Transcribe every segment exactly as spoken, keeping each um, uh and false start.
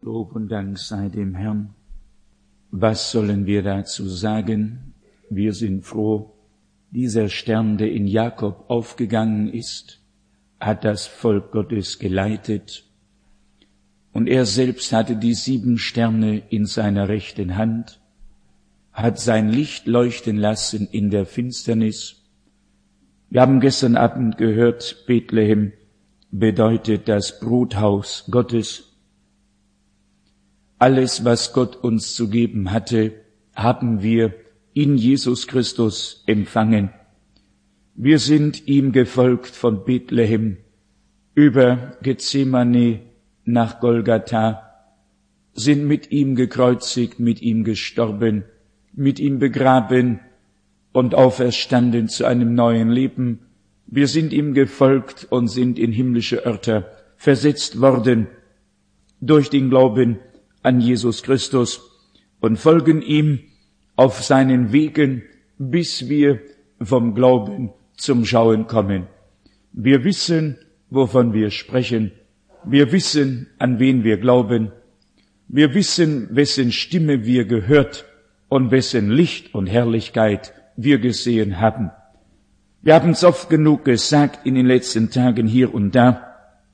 Lob und Dank sei dem Herrn. Was sollen wir dazu sagen? Wir sind froh, dieser Stern, der in Jakob aufgegangen ist, hat das Volk Gottes geleitet, und er selbst hatte die sieben Sterne in seiner rechten Hand, hat sein Licht leuchten lassen in der Finsternis. Wir haben gestern Abend gehört, Bethlehem bedeutet das Bruthaus Gottes. Alles, was Gott uns zu geben hatte, haben wir in Jesus Christus empfangen. Wir sind ihm gefolgt von Bethlehem über Gethsemane nach Golgatha, sind mit ihm gekreuzigt, mit ihm gestorben, mit ihm begraben und auferstanden zu einem neuen Leben. Wir sind ihm gefolgt und sind in himmlische Örter versetzt worden durch den Glauben an Jesus Christus und folgen ihm auf seinen Wegen, bis wir vom Glauben zum Schauen kommen. Wir wissen, wovon wir sprechen. Wir wissen, an wen wir glauben. Wir wissen, wessen Stimme wir gehört und wessen Licht und Herrlichkeit wir gesehen haben. Wir haben es oft genug gesagt in den letzten Tagen hier und da,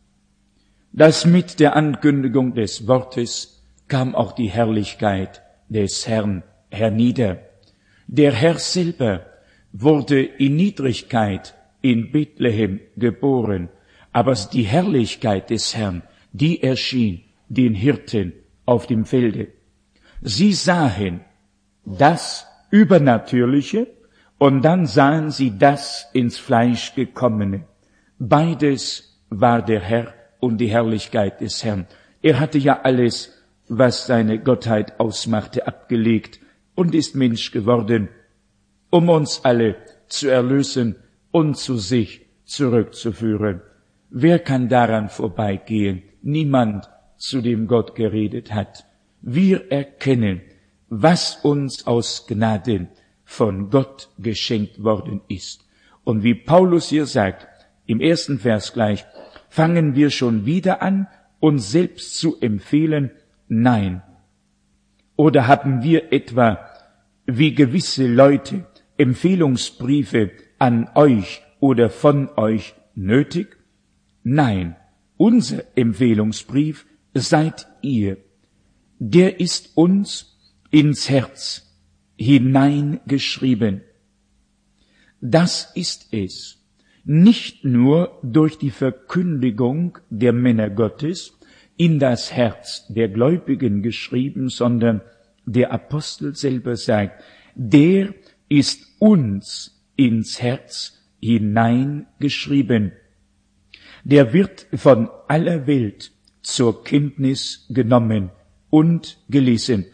dass mit der Ankündigung des Wortes kam auch die Herrlichkeit des Herrn hernieder. Der Herr selber wurde in Niedrigkeit in Bethlehem geboren, aber die Herrlichkeit des Herrn, die erschien den Hirten auf dem Felde. Sie sahen das Übernatürliche und dann sahen sie das ins Fleisch gekommene. Beides war der Herr und die Herrlichkeit des Herrn. Er hatte ja alles, was seine Gottheit ausmachte, abgelegt und ist Mensch geworden, um uns alle zu erlösen und zu sich zurückzuführen. Wer kann daran vorbeigehen? Niemand, zu dem Gott geredet hat. Wir erkennen, was uns aus Gnaden von Gott geschenkt worden ist. Und wie Paulus hier sagt, im ersten Vers gleich, fangen wir schon wieder an, uns selbst zu empfehlen? Nein. Oder haben wir etwa, wie gewisse Leute, Empfehlungsbriefe an euch oder von euch nötig? Nein, unser Empfehlungsbrief seid ihr. Der ist uns ins Herz hineingeschrieben. Das ist es, nicht nur durch die Verkündigung der Männer Gottes in das Herz der Gläubigen geschrieben, sondern der Apostel selber sagt, der ist uns ins Herz hineingeschrieben. Der wird von aller Welt zur Kenntnis genommen und gelesen.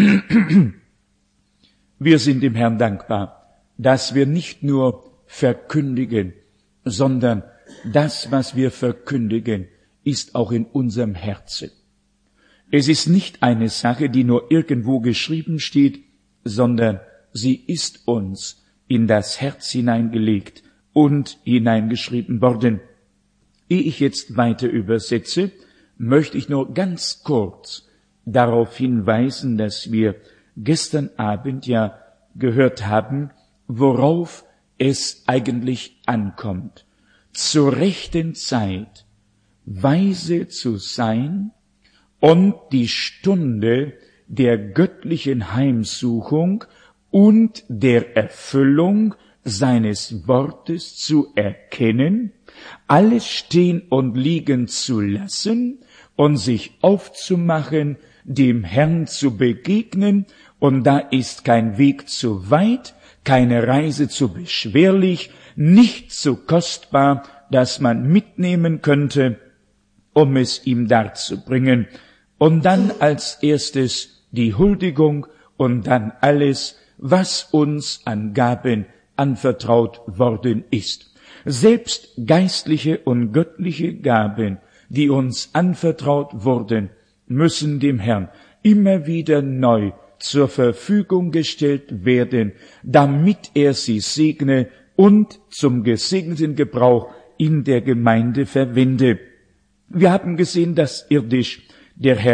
Wir sind dem Herrn dankbar, dass wir nicht nur verkündigen, sondern das, was wir verkündigen, ist auch in unserem Herzen. Es ist nicht eine Sache, die nur irgendwo geschrieben steht, sondern sie ist uns in das Herz hineingelegt und hineingeschrieben worden. Ehe ich jetzt weiter übersetze, möchte ich nur ganz kurz darauf hinweisen, dass wir gestern Abend ja gehört haben, worauf es eigentlich ankommt. Zur rechten Zeit weise zu sein und die Stunde der göttlichen Heimsuchung und der Erfüllung seines Wortes zu erkennen, alles stehen und liegen zu lassen und sich aufzumachen, dem Herrn zu begegnen, und da ist kein Weg zu weit, keine Reise zu beschwerlich, nicht zu kostbar, dass man mitnehmen könnte, um es ihm darzubringen. Und dann als erstes die Huldigung und dann alles, was uns an Gaben anvertraut worden ist. Selbst geistliche und göttliche Gaben, die uns anvertraut wurden, müssen dem Herrn immer wieder neu zur Verfügung gestellt werden, damit er sie segne und zum gesegneten Gebrauch in der Gemeinde verwende. Wir haben gesehen, dass irdisch der Herr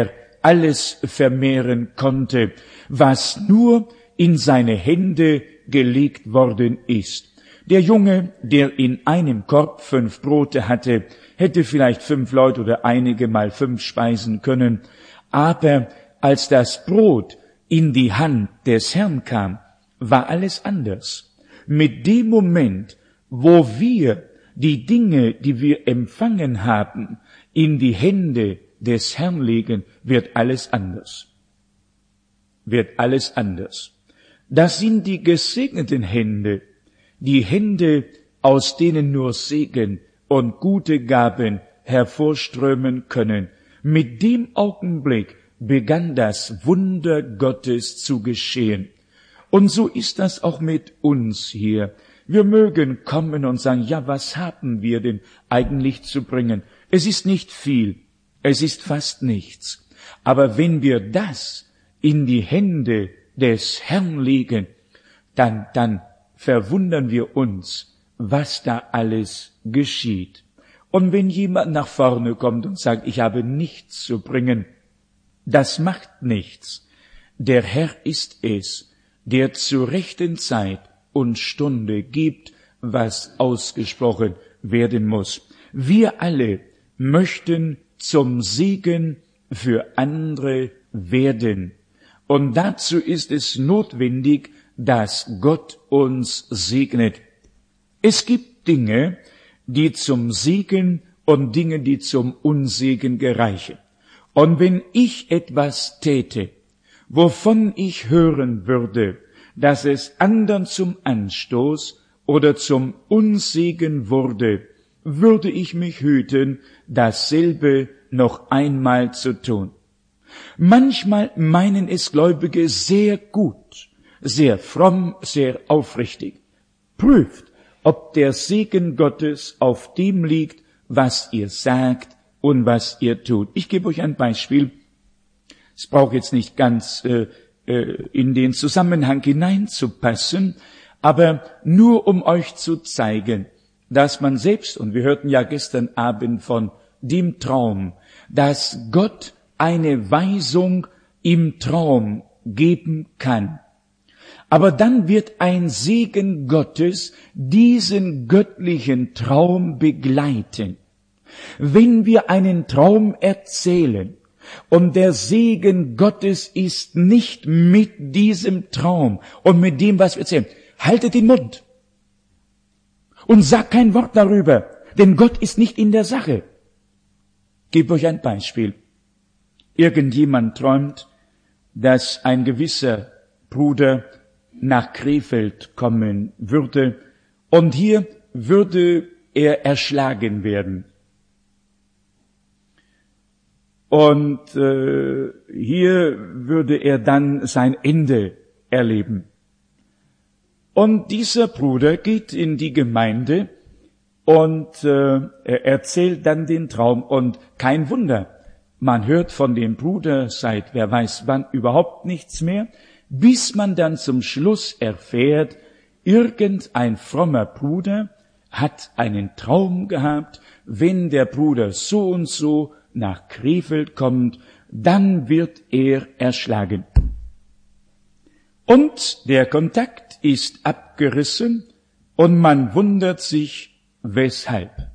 alles vermehren konnte, was nur in seine Hände gelegt worden ist. Der Junge, der in einem Korb fünf Brote hatte, hätte vielleicht fünf Leute oder einige mal fünf speisen können. Aber als das Brot in die Hand des Herrn kam, war alles anders. Mit dem Moment, wo wir die Dinge, die wir empfangen haben, in die Hände des Herrn legen, wird alles anders. Wird alles anders. Das sind die gesegneten Hände, die Hände, aus denen nur Segen und gute Gaben hervorströmen können. Mit dem Augenblick begann das Wunder Gottes zu geschehen. Und so ist das auch mit uns hier. Wir mögen kommen und sagen, ja, was haben wir denn eigentlich zu bringen? Es ist nicht viel, es ist fast nichts. Aber wenn wir das in die Hände des Herrn legen, dann, dann verwundern wir uns, was da alles geschieht. Und wenn jemand nach vorne kommt und sagt, ich habe nichts zu bringen, das macht nichts. Der Herr ist es, der zur rechten Zeit und Stunde gibt, was ausgesprochen werden muss. Wir alle möchten zum Segen für andere werden. Und dazu ist es notwendig, dass Gott uns segnet. Es gibt Dinge, die zum Segen und Dinge, die zum Unsegen gereichen. Und wenn ich etwas täte, wovon ich hören würde, dass es anderen zum Anstoß oder zum Unsegen wurde, würde ich mich hüten, dasselbe noch einmal zu tun. Manchmal meinen es Gläubige sehr gut, sehr fromm, sehr aufrichtig. Prüft, ob der Segen Gottes auf dem liegt, was ihr sagt und was ihr tut. Ich gebe euch ein Beispiel. Es braucht jetzt nicht ganz äh, äh, in den Zusammenhang hineinzupassen, aber nur um euch zu zeigen, dass man selbst, und wir hörten ja gestern Abend von dem Traum, dass Gott eine Weisung im Traum geben kann. Aber dann wird ein Segen Gottes diesen göttlichen Traum begleiten. Wenn wir einen Traum erzählen und der Segen Gottes ist nicht mit diesem Traum und mit dem, was wir erzählen, haltet den Mund und sagt kein Wort darüber, denn Gott ist nicht in der Sache. Ich gebe euch ein Beispiel. Irgendjemand träumt, dass ein gewisser Bruder nach Krefeld kommen würde und hier würde er erschlagen werden. Und äh, hier würde er dann sein Ende erleben. Und dieser Bruder geht in die Gemeinde und äh, er erzählt dann den Traum. Und kein Wunder, man hört von dem Bruder seit wer weiß wann überhaupt nichts mehr, bis man dann zum Schluss erfährt, irgendein frommer Bruder hat einen Traum gehabt, wenn der Bruder so und so nach Krefeld kommt, dann wird er erschlagen. Und der Kontakt ist abgerissen und man wundert sich, weshalb.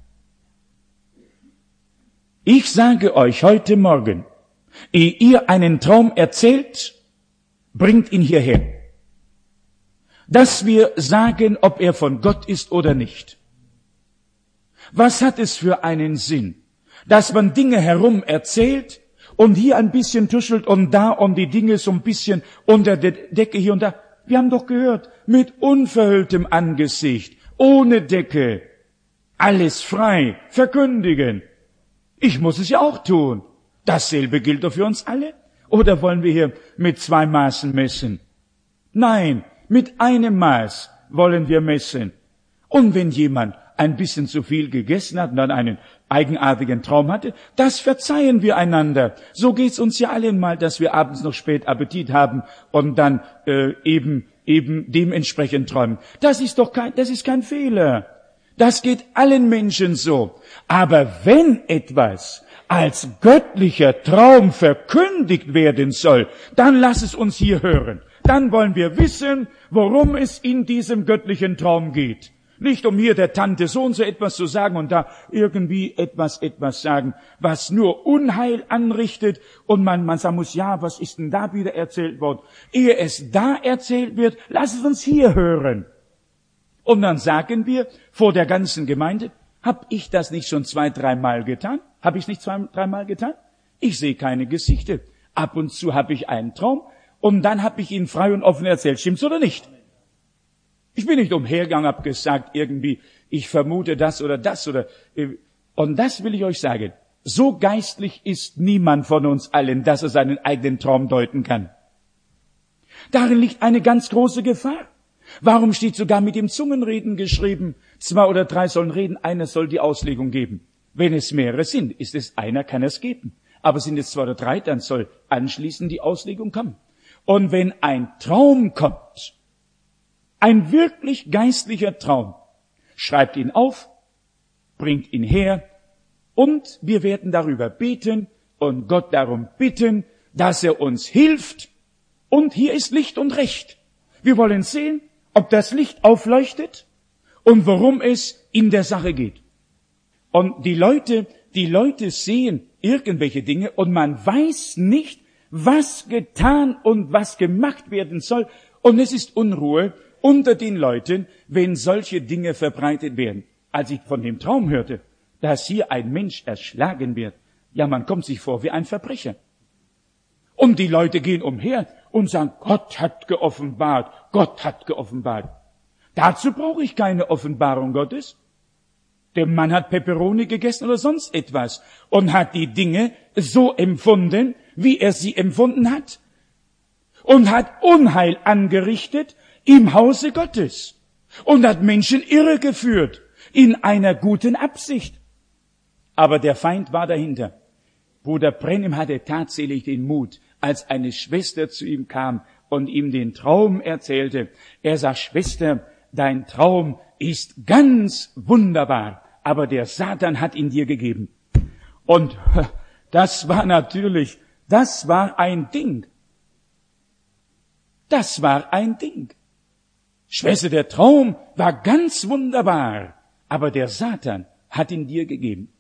Ich sage euch heute Morgen, ehe ihr einen Traum erzählt, bringt ihn hierher. Dass wir sagen, ob er von Gott ist oder nicht. Was hat es für einen Sinn, dass man Dinge herum erzählt und hier ein bisschen tuschelt und da und die Dinge so ein bisschen unter der Decke hier und da. Wir haben doch gehört, mit unverhülltem Angesicht, ohne Decke, alles frei, verkündigen. Ich muss es ja auch tun. Dasselbe gilt doch für uns alle. Oder wollen wir hier mit zwei Maßen messen? Nein, mit einem Maß wollen wir messen. Und wenn jemand ein bisschen zu viel gegessen hat und dann einen eigenartigen Traum hatte, das verzeihen wir einander. So geht's uns ja allen mal, dass wir abends noch spät Appetit haben und dann äh, eben eben dementsprechend träumen. Das ist doch kein, das ist kein Fehler. Das geht allen Menschen so. Aber wenn etwas als göttlicher Traum verkündigt werden soll, dann lass es uns hier hören. Dann wollen wir wissen, worum es in diesem göttlichen Traum geht. Nicht um hier der Tante so und so etwas zu sagen und da irgendwie etwas, etwas sagen, was nur Unheil anrichtet und man, man sagen muss, ja, was ist denn da wieder erzählt worden? Ehe es da erzählt wird, lass es uns hier hören. Und dann sagen wir vor der ganzen Gemeinde, hab ich das nicht schon zwei, dreimal getan? Hab ich es nicht zwei, dreimal getan? Ich sehe keine Gesichter. Ab und zu habe ich einen Traum und dann habe ich ihn frei und offen erzählt. Stimmt's oder nicht? Ich bin nicht umhergegangen, hab gesagt irgendwie, ich vermute das oder das oder, und das will ich euch sagen. So geistlich ist niemand von uns allen, dass er seinen eigenen Traum deuten kann. Darin liegt eine ganz große Gefahr. Warum steht sogar mit dem Zungenreden geschrieben, zwei oder drei sollen reden, einer soll die Auslegung geben. Wenn es mehrere sind, ist es einer, kann es geben. Aber sind es zwei oder drei, dann soll anschließend die Auslegung kommen. Und wenn ein Traum kommt, ein wirklich geistlicher Traum, schreibt ihn auf, bringt ihn her und wir werden darüber beten und Gott darum bitten, dass er uns hilft. Und hier ist Licht und Recht. Wir wollen sehen, ob das Licht aufleuchtet und worum es in der Sache geht. Und die Leute, die Leute sehen irgendwelche Dinge und man weiß nicht, was getan und was gemacht werden soll. Und es ist Unruhe unter den Leuten, wenn solche Dinge verbreitet werden. Als ich von dem Traum hörte, dass hier ein Mensch erschlagen wird, ja, man kommt sich vor wie ein Verbrecher. Und die Leute gehen umher und sagen, Gott hat geoffenbart, Gott hat geoffenbart. Dazu brauche ich keine Offenbarung Gottes. Der Mann hat Peperoni gegessen oder sonst etwas und hat die Dinge so empfunden, wie er sie empfunden hat. Und hat Unheil angerichtet im Hause Gottes. Und hat Menschen irregeführt in einer guten Absicht. Aber der Feind war dahinter. Bruder Brennim hatte tatsächlich den Mut, als eine Schwester zu ihm kam und ihm den Traum erzählte. Er sagt, Schwester, dein Traum ist ganz wunderbar, aber der Satan hat ihn dir gegeben. Und das war natürlich, das war ein Ding. Das war ein Ding. Schwester, der Traum war ganz wunderbar, aber der Satan hat ihn dir gegeben.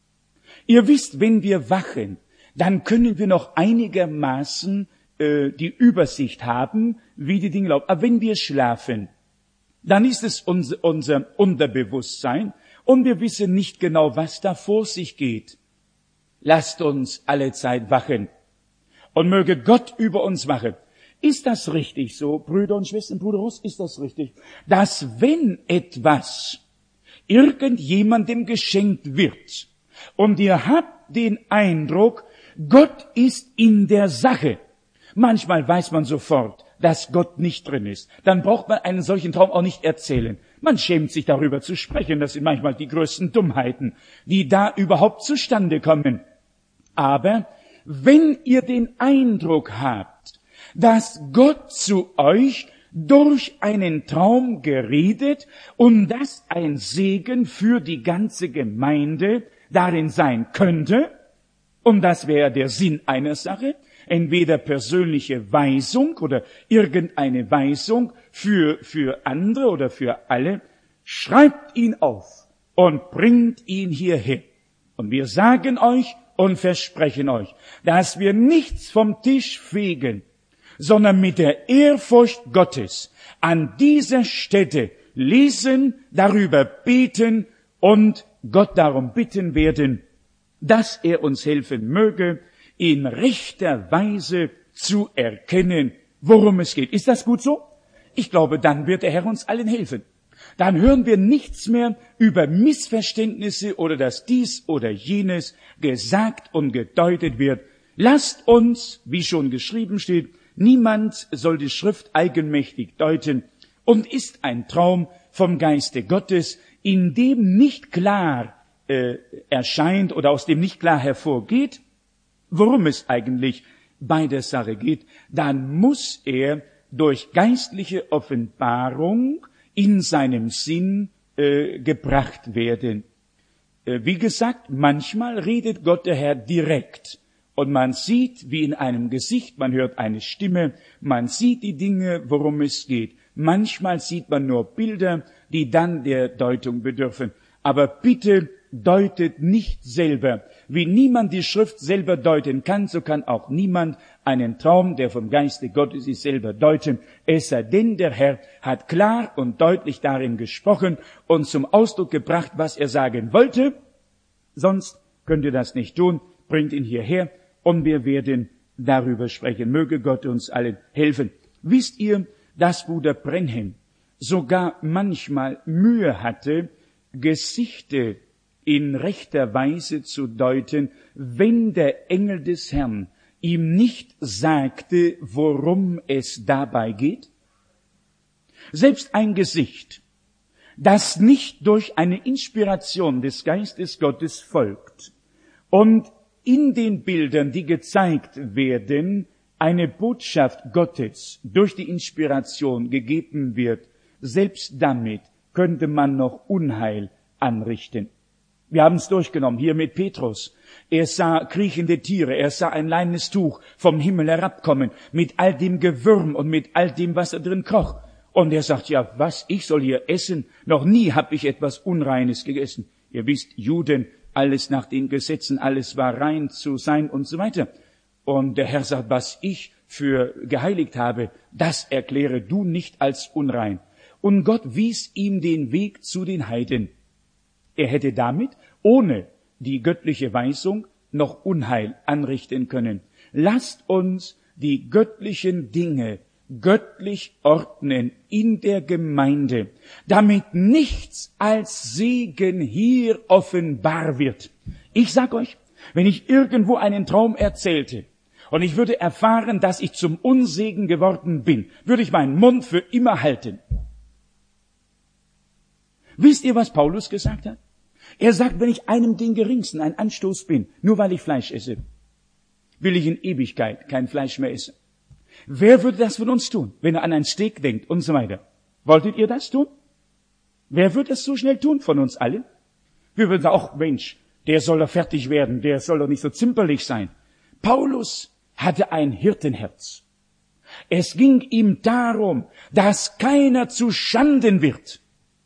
Ihr wisst, wenn wir wachen, dann können wir noch einigermaßen äh, die Übersicht haben, wie die Dinge laufen. Aber wenn wir schlafen, dann ist es unser, unser Unterbewusstsein und wir wissen nicht genau, was da vor sich geht. Lasst uns alle Zeit wachen und möge Gott über uns wachen. Ist das richtig so, Brüder und Schwestern, Bruder Russ, ist das richtig, dass wenn etwas irgendjemandem geschenkt wird und ihr habt den Eindruck, Gott ist in der Sache. Manchmal weiß man sofort, dass Gott nicht drin ist. Dann braucht man einen solchen Traum auch nicht erzählen. Man schämt sich darüber zu sprechen. Das sind manchmal die größten Dummheiten, die da überhaupt zustande kommen. Aber wenn ihr den Eindruck habt, dass Gott zu euch durch einen Traum geredet und dass ein Segen für die ganze Gemeinde darin sein könnte, und das wäre der Sinn einer Sache, entweder persönliche Weisung oder irgendeine Weisung für, für andere oder für alle, schreibt ihn auf und bringt ihn hierher. Und wir sagen euch und versprechen euch, dass wir nichts vom Tisch fegen, sondern mit der Ehrfurcht Gottes an dieser Stätte lesen, darüber beten und Gott darum bitten werden, dass er uns helfen möge, in rechter Weise zu erkennen, worum es geht. Ist das gut so? Ich glaube, dann wird der Herr uns allen helfen. Dann hören wir nichts mehr über Missverständnisse oder dass dies oder jenes gesagt und gedeutet wird. Lasst uns, wie schon geschrieben steht, niemand soll die Schrift eigenmächtig deuten, und ist ein Traum vom Geiste Gottes, in dem nicht klar äh, erscheint oder aus dem nicht klar hervorgeht, worum es eigentlich bei der Sache geht, dann muss er durch geistliche Offenbarung in seinem Sinn äh, gebracht werden. Wie gesagt, manchmal redet Gott der Herr direkt. Und man sieht, wie in einem Gesicht, man hört eine Stimme, man sieht die Dinge, worum es geht. Manchmal sieht man nur Bilder, die dann der Deutung bedürfen. Aber bitte deutet nicht selber. Wie niemand die Schrift selber deuten kann, so kann auch niemand einen Traum, der vom Geiste Gottes ist, selber deuten. Es sei denn, der Herr hat klar und deutlich darin gesprochen und zum Ausdruck gebracht, was er sagen wollte. Sonst könnt ihr das nicht tun. Bringt ihn hierher und wir werden darüber sprechen. Möge Gott uns allen helfen. Wisst ihr, dass Bruder Branham sogar manchmal Mühe hatte, Gesichter in rechter Weise zu deuten, wenn der Engel des Herrn ihm nicht sagte, worum es dabei geht? Selbst ein Gesicht, das nicht durch eine Inspiration des Geistes Gottes folgt und in den Bildern, die gezeigt werden, eine Botschaft Gottes durch die Inspiration gegeben wird, selbst damit könnte man noch Unheil anrichten. Wir haben es durchgenommen, hier mit Petrus. Er sah kriechende Tiere, er sah ein leinenes Tuch vom Himmel herabkommen, mit all dem Gewürm und mit all dem, was da drin kroch. Und er sagt, ja, was, ich soll hier essen? Noch nie habe ich etwas Unreines gegessen. Ihr wisst, Juden, alles nach den Gesetzen, alles war rein zu sein und so weiter. Und der Herr sagt, was ich für geheiligt habe, das erkläre du nicht als unrein. Und Gott wies ihm den Weg zu den Heiden. Er hätte damit, ohne die göttliche Weisung, noch Unheil anrichten können. Lasst uns die göttlichen Dinge göttlich ordnen in der Gemeinde, damit nichts als Segen hier offenbar wird. Ich sag euch, wenn ich irgendwo einen Traum erzählte und ich würde erfahren, dass ich zum Unsegen geworden bin, würde ich meinen Mund für immer halten. Wisst ihr, was Paulus gesagt hat? Er sagt, wenn ich einem den geringsten ein Anstoß bin, nur weil ich Fleisch esse, will ich in Ewigkeit kein Fleisch mehr essen. Wer würde das von uns tun, wenn er an ein Steak denkt und so weiter? Wolltet ihr das tun? Wer würde das so schnell tun von uns allen? Wir würden sagen, ach Mensch, der soll doch fertig werden, der soll doch nicht so zimperlich sein. Paulus hatte ein Hirtenherz. Es ging ihm darum, dass keiner zu Schanden wird,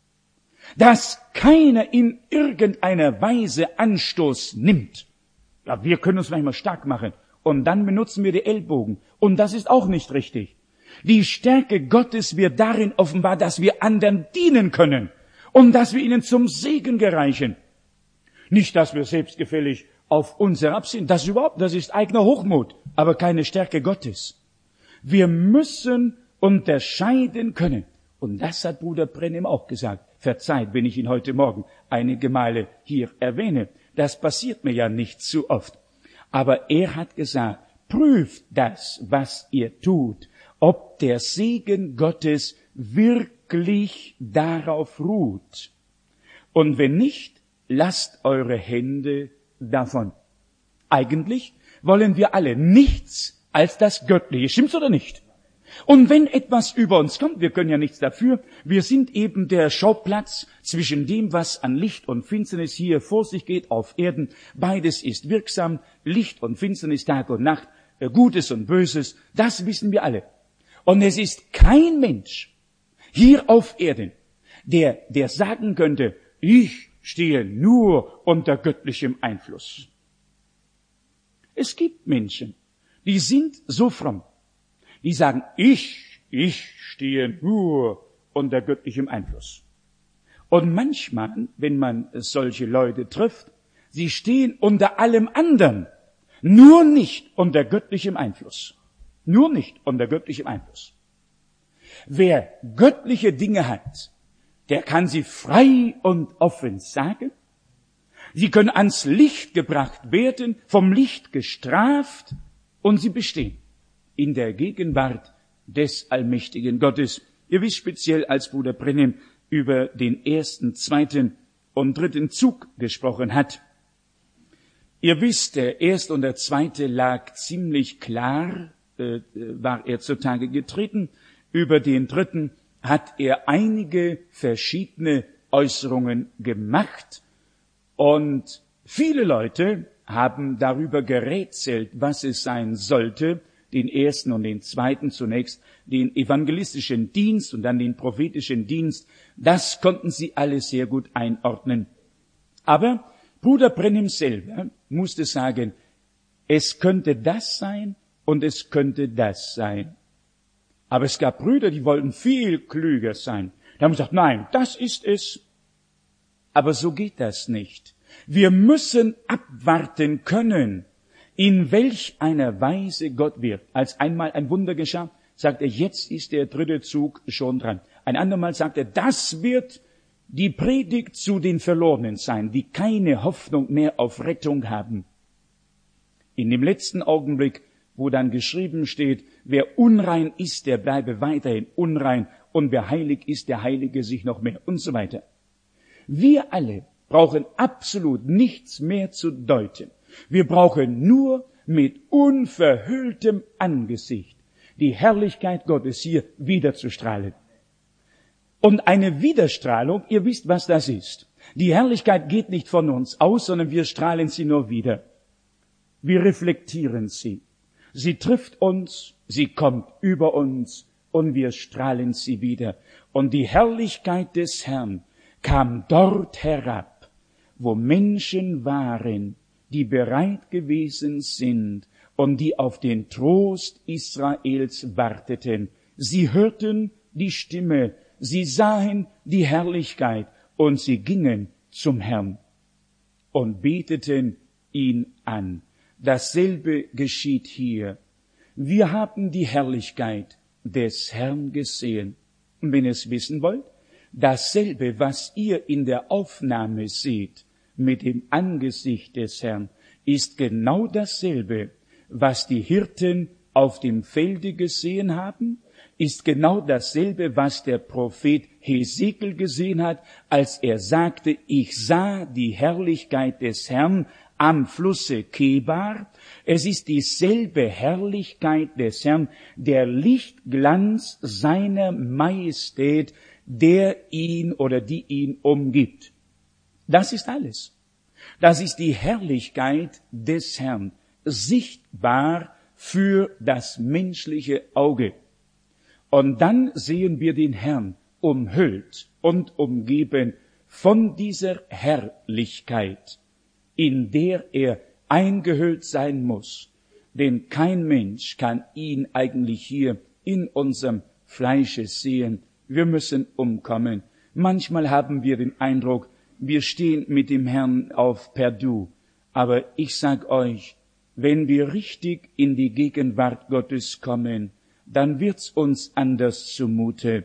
dass keiner in irgendeiner Weise Anstoß nimmt. Ja, wir können uns manchmal stark machen und dann benutzen wir die Ellbogen. Und das ist auch nicht richtig. Die Stärke Gottes wird darin offenbar, dass wir anderen dienen können und dass wir ihnen zum Segen gereichen. Nicht, dass wir selbstgefällig auf uns herab sind. Das ist überhaupt, das ist eigener Hochmut, aber keine Stärke Gottes. Wir müssen unterscheiden können. Und das hat Bruder Branham auch gesagt. Verzeiht, wenn ich ihn heute Morgen einige Male hier erwähne. Das passiert mir ja nicht zu oft. Aber er hat gesagt, prüft das, was ihr tut, ob der Segen Gottes wirklich darauf ruht. Und wenn nicht, lasst eure Hände davon. Eigentlich wollen wir alle nichts als das Göttliche. Stimmt's oder nicht? Und wenn etwas über uns kommt, wir können ja nichts dafür, wir sind eben der Schauplatz zwischen dem, was an Licht und Finsternis hier vor sich geht auf Erden. Beides ist wirksam, Licht und Finsternis, Tag und Nacht, Gutes und Böses, das wissen wir alle. Und es ist kein Mensch hier auf Erden, der, der sagen könnte, ich stehe nur unter göttlichem Einfluss. Es gibt Menschen, die sind so fromm, die sagen, ich, ich stehe nur unter göttlichem Einfluss. Und manchmal, wenn man solche Leute trifft, sie stehen unter allem anderen, nur nicht unter göttlichem Einfluss. Nur nicht unter göttlichem Einfluss. Wer göttliche Dinge hat, der kann sie frei und offen sagen. Sie können ans Licht gebracht werden, vom Licht gestraft und sie bestehen in der Gegenwart des allmächtigen Gottes. Ihr wisst speziell, als Bruder Branham über den ersten, zweiten und dritten Zug gesprochen hat. Ihr wisst, der erste und der zweite lag ziemlich klar, äh, war er zutage getreten. Über den dritten hat er einige verschiedene Äußerungen gemacht. Und viele Leute haben darüber gerätselt, was es sein sollte, den ersten und den zweiten zunächst, den evangelistischen Dienst und dann den prophetischen Dienst. Das konnten sie alle sehr gut einordnen. Aber Bruder Branham selber musste sagen, es könnte das sein und es könnte das sein. Aber es gab Brüder, die wollten viel klüger sein. Die haben gesagt, nein, das ist es. Aber so geht das nicht. Wir müssen abwarten können, in welch einer Weise Gott wirkt. Als einmal ein Wunder geschah, sagt er, jetzt ist der dritte Zug schon dran. Ein andermal sagt er, das wird die Predigt zu den Verlorenen sein, die keine Hoffnung mehr auf Rettung haben. In dem letzten Augenblick, wo dann geschrieben steht, wer unrein ist, der bleibe weiterhin unrein, und wer heilig ist, der heilige sich noch mehr und so weiter. Wir alle brauchen absolut nichts mehr zu deuten. Wir brauchen nur mit unverhülltem Angesicht die Herrlichkeit Gottes hier wiederzustrahlen. Und eine Widerstrahlung, ihr wisst, was das ist. Die Herrlichkeit geht nicht von uns aus, sondern wir strahlen sie nur wieder. Wir reflektieren sie. Sie trifft uns, sie kommt über uns und wir strahlen sie wieder. Und die Herrlichkeit des Herrn kam dort herab, wo Menschen waren, die bereit gewesen sind und die auf den Trost Israels warteten. Sie hörten die Stimme, sie sahen die Herrlichkeit und sie gingen zum Herrn und beteten ihn an. Dasselbe geschieht hier. Wir haben die Herrlichkeit des Herrn gesehen. Und wenn ihr es wissen wollt, dasselbe, was ihr in der Aufnahme seht, mit dem Angesicht des Herrn, ist genau dasselbe, was die Hirten auf dem Felde gesehen haben, ist genau dasselbe, was der Prophet Hesekiel gesehen hat, als er sagte, ich sah die Herrlichkeit des Herrn am Flusse Kebar. Es ist dieselbe Herrlichkeit des Herrn, der Lichtglanz seiner Majestät, der ihn oder die ihn umgibt. Das ist alles. Das ist die Herrlichkeit des Herrn, sichtbar für das menschliche Auge. Und dann sehen wir den Herrn umhüllt und umgeben von dieser Herrlichkeit, in der er eingehüllt sein muss. Denn kein Mensch kann ihn eigentlich hier in unserem Fleische sehen. Wir müssen umkommen. Manchmal haben wir den Eindruck, wir stehen mit dem Herrn auf per Du. Aber ich sag euch, wenn wir richtig in die Gegenwart Gottes kommen, dann wird's uns anders zumute.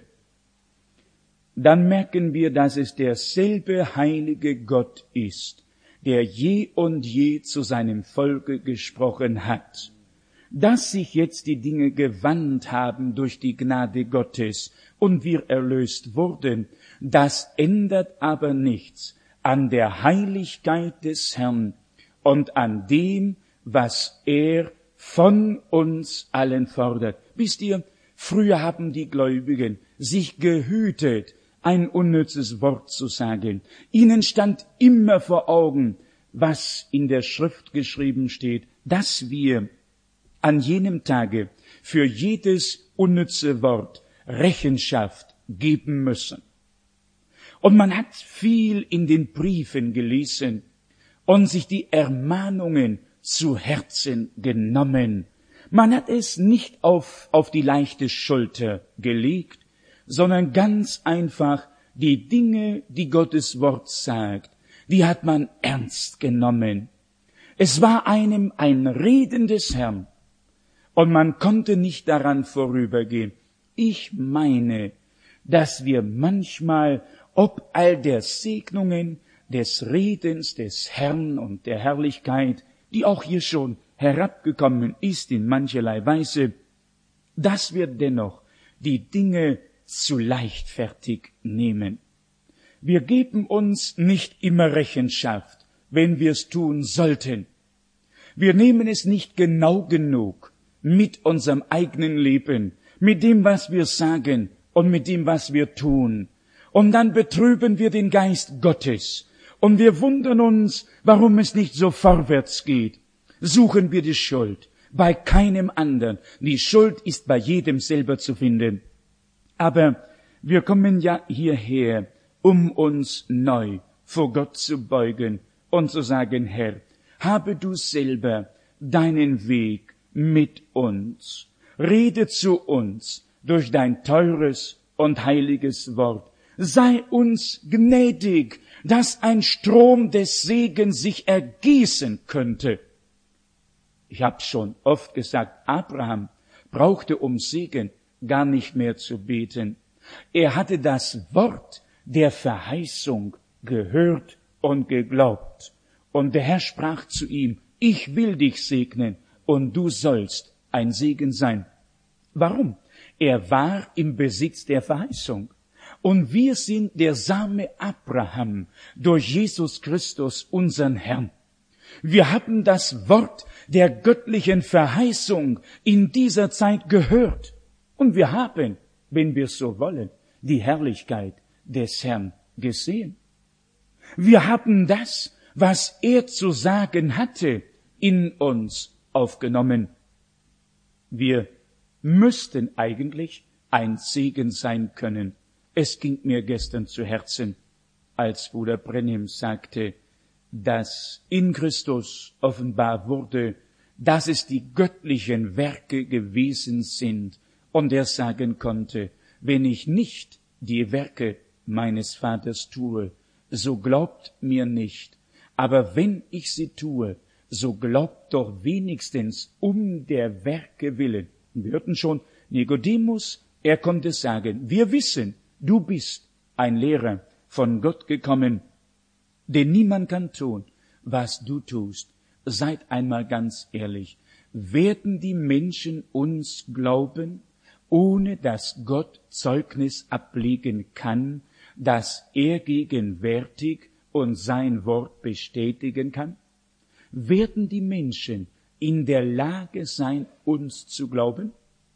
Dann merken wir, dass es derselbe heilige Gott ist, der je und je zu seinem Volke gesprochen hat. Dass sich jetzt die Dinge gewandt haben durch die Gnade Gottes und wir erlöst wurden, das ändert aber nichts an der Heiligkeit des Herrn und an dem, was er von uns allen fordert. Wisst ihr, früher haben die Gläubigen sich gehütet, ein unnützes Wort zu sagen. Ihnen stand immer vor Augen, was in der Schrift geschrieben steht, dass wir an jenem Tage für jedes unnütze Wort Rechenschaft geben müssen. Und man hat viel in den Briefen gelesen und sich die Ermahnungen zu Herzen genommen. Man hat es nicht auf, auf die leichte Schulter gelegt, sondern ganz einfach die Dinge, die Gottes Wort sagt, die hat man ernst genommen. Es war einem ein Reden des Herrn und man konnte nicht daran vorübergehen. Ich meine, dass wir manchmal, ob all der Segnungen, des Redens des Herrn und der Herrlichkeit, die auch hier schon herabgekommen ist in mancherlei Weise, dass wir dennoch die Dinge zu leichtfertig nehmen. Wir geben uns nicht immer Rechenschaft, wenn wir es tun sollten. Wir nehmen es nicht genau genug mit unserem eigenen Leben, mit dem, was wir sagen und mit dem, was wir tun. Und dann betrüben wir den Geist Gottes und wir wundern uns, warum es nicht so vorwärts geht. Suchen wir die Schuld bei keinem anderen. Die Schuld ist bei jedem selber zu finden. Aber wir kommen ja hierher, um uns neu vor Gott zu beugen und zu sagen, Herr, habe du selber deinen Weg mit uns. Rede zu uns durch dein teures und heiliges Wort. Sei uns gnädig, dass ein Strom des Segens sich ergießen könnte. Ich habe schon oft gesagt, Abraham brauchte um Segen gar nicht mehr zu beten. Er hatte das Wort der Verheißung gehört und geglaubt. Und der Herr sprach zu ihm, ich will dich segnen und du sollst ein Segen sein. Warum? Er war im Besitz der Verheißung. Und wir sind der Same Abraham durch Jesus Christus, unseren Herrn. Wir haben das Wort der göttlichen Verheißung in dieser Zeit gehört. Und wir haben, wenn wir so wollen, die Herrlichkeit des Herrn gesehen. Wir haben das, was er zu sagen hatte, in uns aufgenommen. Wir müssten eigentlich ein Segen sein können. Es ging mir gestern zu Herzen, als Bruder Brennim sagte, dass in Christus offenbar wurde, dass es die göttlichen Werke gewesen sind, und er sagen konnte, wenn ich nicht die Werke meines Vaters tue, so glaubt mir nicht, aber wenn ich sie tue, so glaubt doch wenigstens um der Werke willen. Wir hörten schon, Nikodemus, er konnte sagen, wir wissen, du bist ein Lehrer von Gott gekommen, denn niemand kann tun, was du tust. Seid einmal ganz ehrlich, werden die Menschen uns glauben, ohne dass Gott Zeugnis ablegen kann, dass er gegenwärtig und sein Wort bestätigen kann? Werden die Menschen in der Lage sein, uns zu glauben?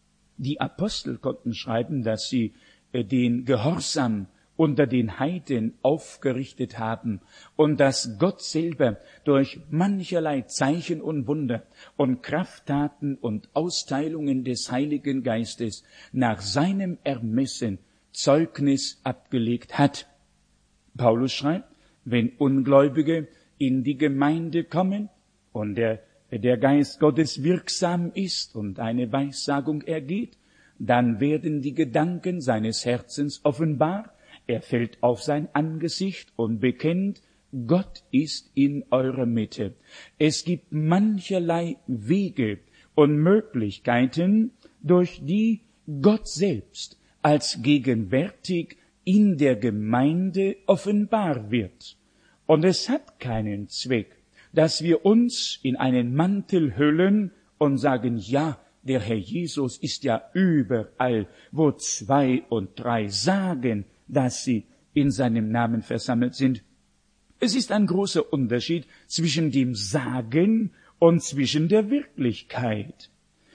Die Apostel konnten schreiben, dass sie den Gehorsam unter den Heiden aufgerichtet haben und dass Gott selber durch mancherlei Zeichen und Wunder und Krafttaten und Austeilungen des Heiligen Geistes nach seinem Ermessen Zeugnis abgelegt hat. Paulus schreibt, wenn Ungläubige in die Gemeinde kommen und der, der Geist Gottes wirksam ist und eine Weissagung ergeht, dann werden die Gedanken seines Herzens offenbar. Er fällt auf sein Angesicht und bekennt, Gott ist in eurer Mitte. Es gibt mancherlei Wege und Möglichkeiten, durch die Gott selbst als gegenwärtig in der Gemeinde offenbar wird. Und es hat keinen Zweck, dass wir uns in einen Mantel hüllen und sagen, ja, der Herr Jesus ist ja überall, wo zwei und drei sagen, dass sie in seinem Namen versammelt sind. Es ist ein großer Unterschied zwischen dem Sagen und zwischen der Wirklichkeit.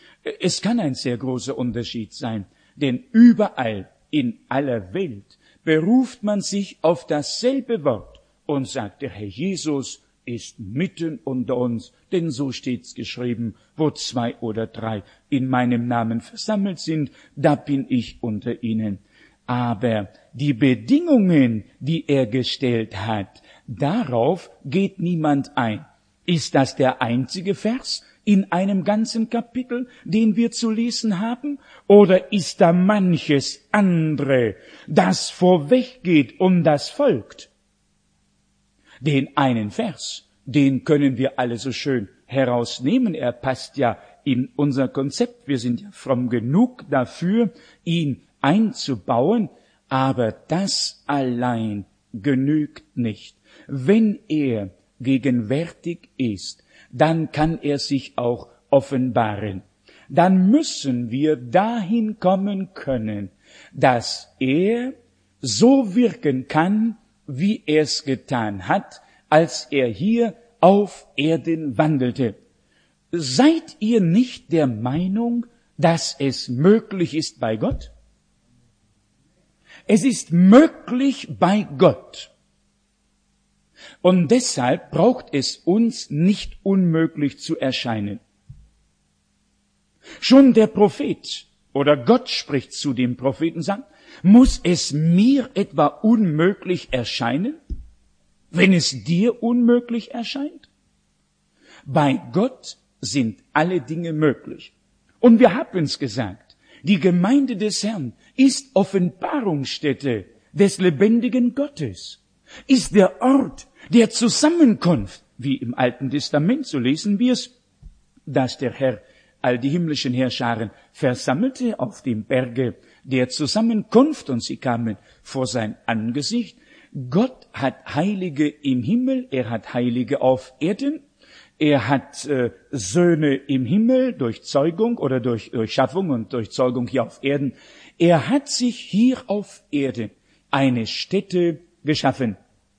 Es kann ein sehr großer Unterschied sein, denn überall in aller Welt beruft man sich auf dasselbe Wort und sagt, der Herr Jesus ist mitten unter uns, denn so steht's geschrieben, wo zwei oder drei in meinem Namen versammelt sind, da bin ich unter ihnen. Aber die Bedingungen, die er gestellt hat, darauf geht niemand ein. Ist das der einzige Vers in einem ganzen Kapitel, den wir zu lesen haben? Oder ist da manches andere, das vorweggeht und das folgt? Den einen Vers, den können wir alle so schön herausnehmen. Er passt ja in unser Konzept. Wir sind ja fromm genug dafür, ihn einzubauen. Aber das allein genügt nicht. Wenn er gegenwärtig ist, dann kann er sich auch offenbaren. Dann müssen wir dahin kommen können, dass er so wirken kann, wie er es getan hat, als er hier auf Erden wandelte. Seid ihr nicht der Meinung, dass es möglich ist bei Gott? Es ist möglich bei Gott, Und deshalb braucht es uns nicht unmöglich zu erscheinen. Schon der Prophet oder Gott spricht zu dem Propheten, sagt, muss es mir etwa unmöglich erscheinen, wenn es dir unmöglich erscheint? Bei Gott sind alle Dinge möglich. Und wir haben es gesagt, die Gemeinde des Herrn ist Offenbarungsstätte des lebendigen Gottes, ist der Ort der Zusammenkunft, wie im Alten Testament, so lesen wir es, dass der Herr all die himmlischen Heerscharen versammelte auf dem Berge der Zusammenkunft und sie kamen vor sein Angesicht. Gott hat Heilige im Himmel, er hat Heilige auf Erden, er hat äh, Söhne im Himmel durch Zeugung oder durch, durch Schaffung und durch Zeugung hier auf Erden. Er hat sich hier auf Erden eine Stätte geschaffen,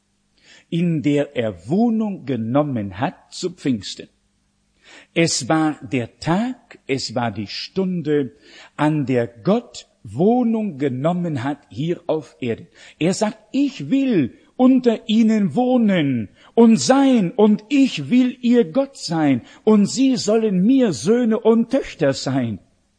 in der er Wohnung genommen hat zu Pfingsten. Es war der Tag, es war die Stunde, an der Gott Wohnung genommen hat hier auf Erden. Er sagt, ich will unter ihnen wohnen und sein und ich will ihr Gott sein und sie sollen mir Söhne und Töchter sein.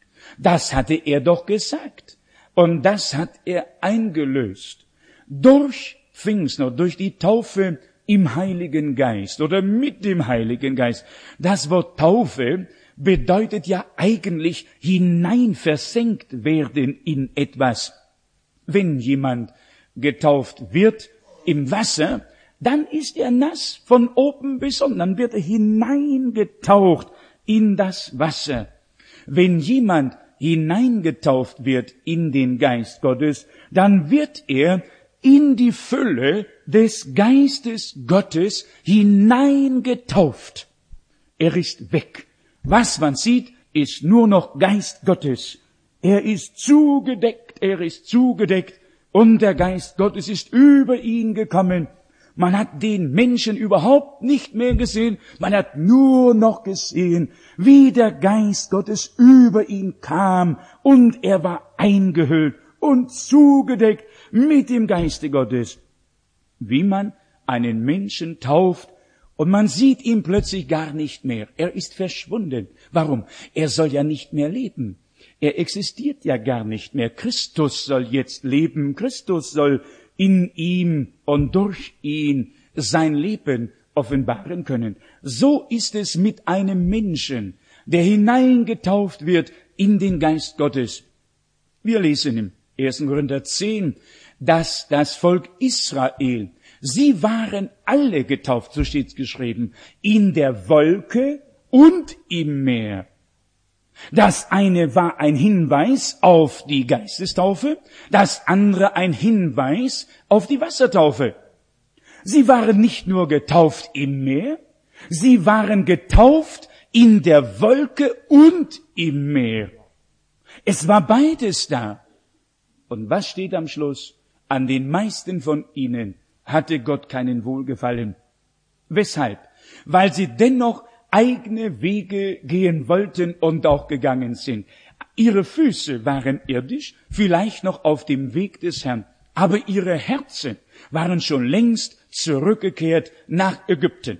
Das hatte er doch gesagt und das hat er eingelöst. Durch Pfingsten oder durch die Taufe im Heiligen Geist oder mit dem Heiligen Geist. Das Wort Taufe bedeutet ja eigentlich hineinversenkt werden in etwas. Wenn jemand getauft wird im Wasser, dann ist er nass von oben bis unten, dann wird er hineingetaucht in das Wasser. Wenn jemand hineingetauft wird in den Geist Gottes, dann wird er in die Fülle des Geistes Gottes hineingetauft. Er ist weg. Was man sieht, ist nur noch Geist Gottes. Er ist zugedeckt, er ist zugedeckt und der Geist Gottes ist über ihn gekommen. Man hat den Menschen überhaupt nicht mehr gesehen, man hat nur noch gesehen, wie der Geist Gottes über ihn kam und er war eingehüllt und zugedeckt mit dem Geiste Gottes. Wie man einen Menschen tauft und man sieht ihn plötzlich gar nicht mehr. Er ist verschwunden. Warum? Er soll ja nicht mehr leben. Er existiert ja gar nicht mehr. Christus soll jetzt leben. Christus soll in ihm und durch ihn sein Leben offenbaren können. So ist es mit einem Menschen, der hineingetauft wird in den Geist Gottes. Wir lesen im ersten Korinther zehn, dass das Volk Israel, sie waren alle getauft, so steht's geschrieben, in der Wolke und im Meer. Das eine war ein Hinweis auf die Geistestaufe, das andere ein Hinweis auf die Wassertaufe. Sie waren nicht nur getauft im Meer, sie waren getauft in der Wolke und im Meer. Es war beides da. Und was steht am Schluss? An den meisten von ihnen hatte Gott keinen Wohlgefallen. Weshalb? Weil sie dennoch eigene Wege gehen wollten und auch gegangen sind. Ihre Füße waren irdisch, vielleicht noch auf dem Weg des Herrn, aber ihre Herzen waren schon längst zurückgekehrt nach Ägypten.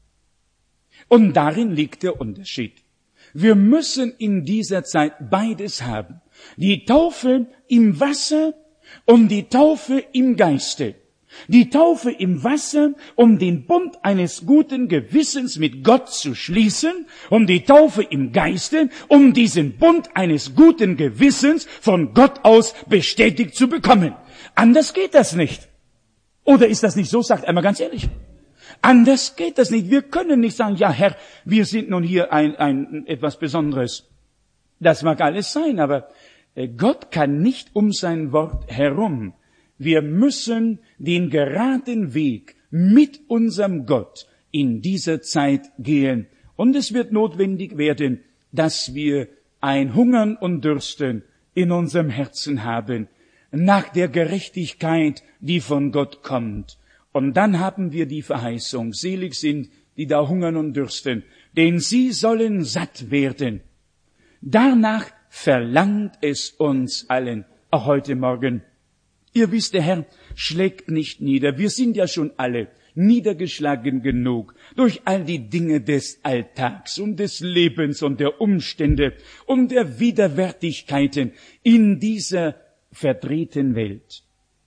Und darin liegt der Unterschied. Wir müssen in dieser Zeit beides haben. Die Taufe im Wasser und die Taufe im Geiste. Die Taufe im Wasser, um den Bund eines guten Gewissens mit Gott zu schließen, um die Taufe im Geiste, um diesen Bund eines guten Gewissens von Gott aus bestätigt zu bekommen. Anders geht das nicht. Oder ist das nicht so? Sagt einmal ganz ehrlich. Anders geht das nicht. Wir können nicht sagen, ja Herr, wir sind nun hier ein, ein etwas Besonderes. Das mag alles sein, aber Gott kann nicht um sein Wort herum. Wir müssen den geraden Weg mit unserem Gott in dieser Zeit gehen. Und es wird notwendig werden, dass wir ein Hungern und Dürsten in unserem Herzen haben, nach der Gerechtigkeit, die von Gott kommt. Und dann haben wir die Verheißung, selig sind, die da hungern und dürsten, denn sie sollen satt werden. Danach verlangt es uns allen, auch heute Morgen. Ihr wisst, der Herr schlägt nicht nieder. Wir sind ja schon alle niedergeschlagen genug durch all die Dinge des Alltags und des Lebens und der Umstände und der Widerwärtigkeiten in dieser verdrehten Welt.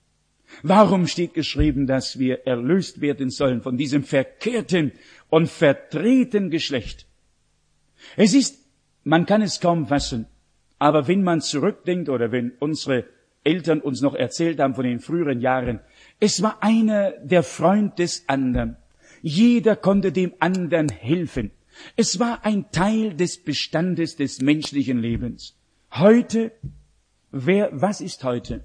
Warum steht geschrieben, dass wir erlöst werden sollen von diesem verkehrten und verdrehten Geschlecht? Es ist, man kann es kaum fassen, aber wenn man zurückdenkt oder wenn unsere Eltern uns noch erzählt haben von den früheren Jahren, es war einer der Freund des anderen. Jeder konnte dem anderen helfen. Es war ein Teil des Bestandes des menschlichen Lebens. Heute, wer, was ist heute?